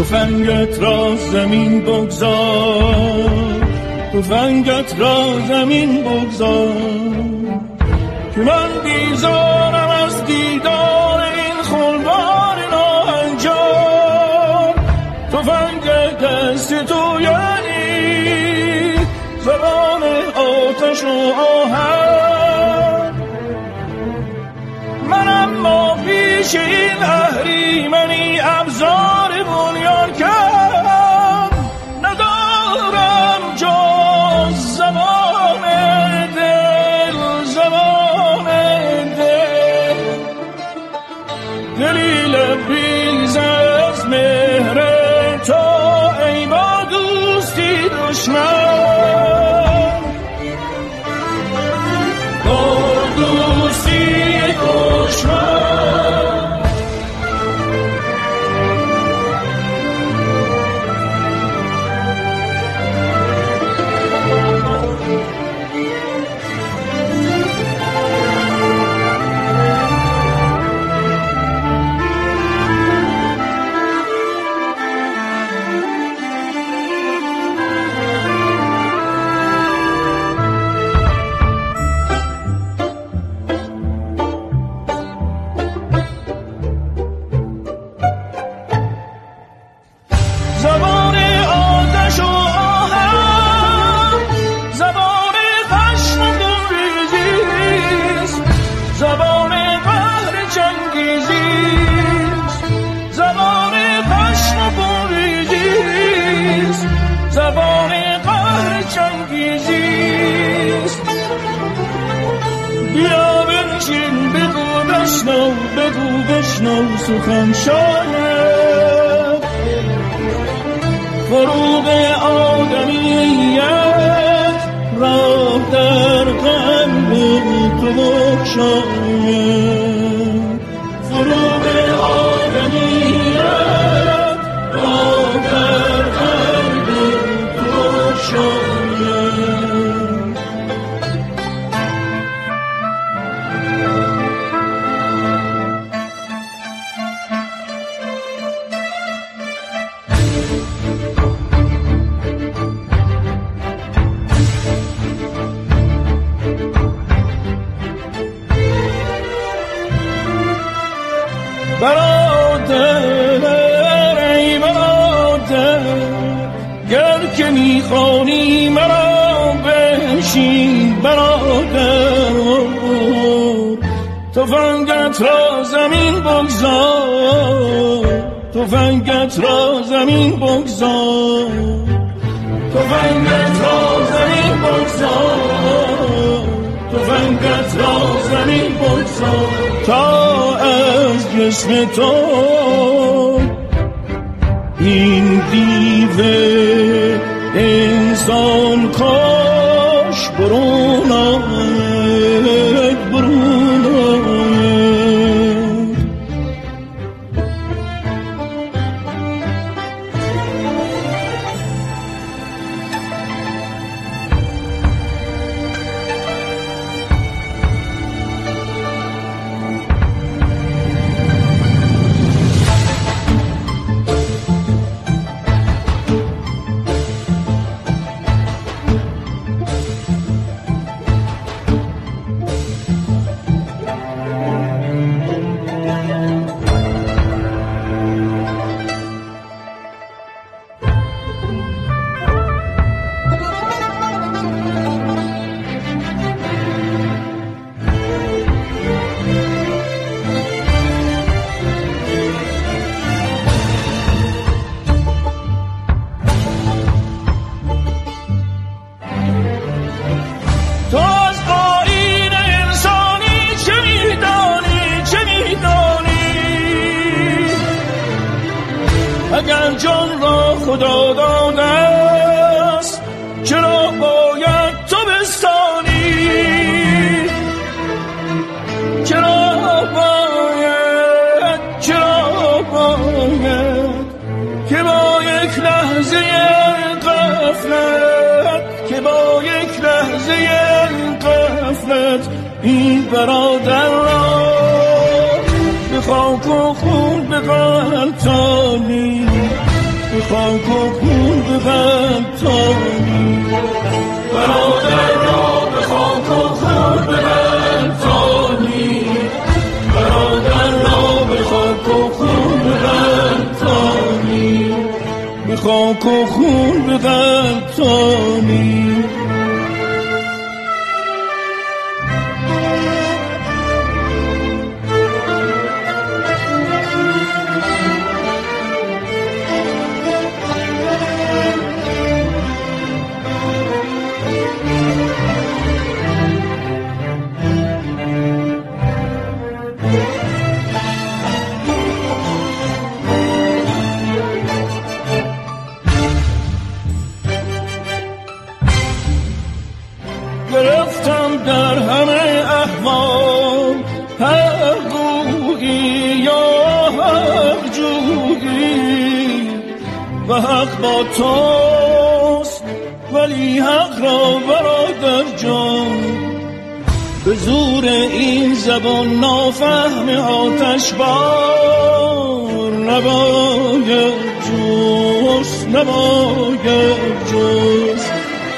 تفنگت را زمین بگذار، تفنگت را زمین بگذار، که من بیزارم از دیدار این خونبار ناهنجار. تفنگ دست تو یعنی زبان آتش و آهن، من اما پیش این اهریمنی ابزار بنیان کردم، ندارم جز زبان دل، زبان دل، دلی لبریز از مهر تو ای با دوستی دشمن، با دوستی دشمن. بشنو سخن شاید فروغ آدمیت را در قلب تو بگشاید، فروغ آدمیت را در قلب تو بگشاید. برادر ای برادر، گر که میخوانی مرا بنشین برادر، تفنگت را زمین بگذار، تفنگت را زمین بگذار، تفنگت را زمین بگذار، تفنگت را زمین بگذار، تا از جسم تو این دیو انسان کاش برون آید، برون آید. اگر جان را خدا داده است چرا باید تو بستانی، چرا باید که با یک لحظه غفلت، که با یک لحظه غفلت این برادر را به خاک و خون بغلطانی، به خاک و خون ببندانی برادر را به خاک و خون ببندانی برادر را به خاک و خون ببندانی به خاک و خون ببندانی گرفتم در همه احوال حق گویی یا حق جویی و حق با توست ولی حق را برادر جان به زور این زبان نافهم آتش بار نباید جست نباید جست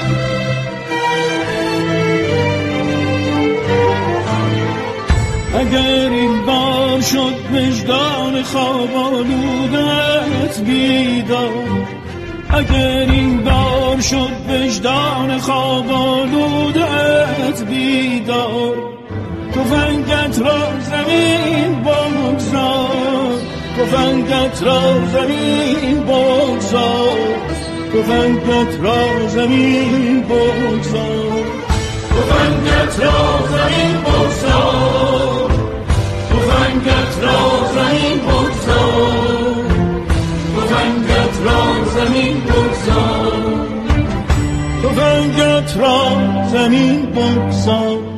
اگر این بار شد وجدان خواب آلودت بیدار اگر این بار شد وجدان خواب آلودت بیدار تفنگت را زمین بگذار تفنگت را زمین بگذار تفنگت را زمین بگذار تفنگت را زمین بگذار تفنگت را زمین بگذار تفنگت را زمین بگذار تفنگت را زمین بگذار